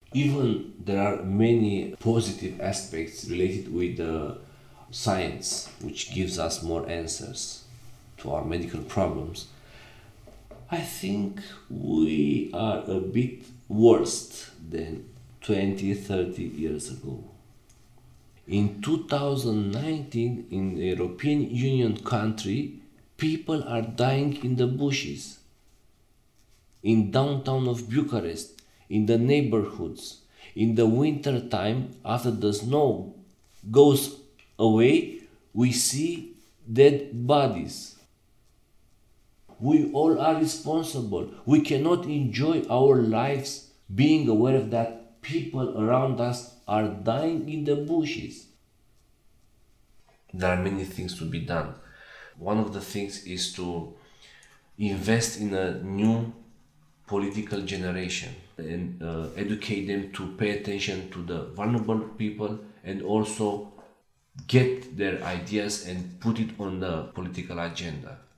Even there are many positive aspects related with science, which gives us more answers to our medical problems. I think we are a bit worse than 20, 30 years ago. In 2019, in the European Union country, people are dying in the bushes, in downtown of Bucharest, in the neighborhoods. In the winter time, after the snow goes away, we see dead bodies. We all are responsible. We cannot enjoy our lives being aware of that people around us are dying in the bushes. There are many things to be done. One of the things is to invest in a new political generation and educate them to pay attention to the vulnerable people and also get their ideas and put it on the political agenda.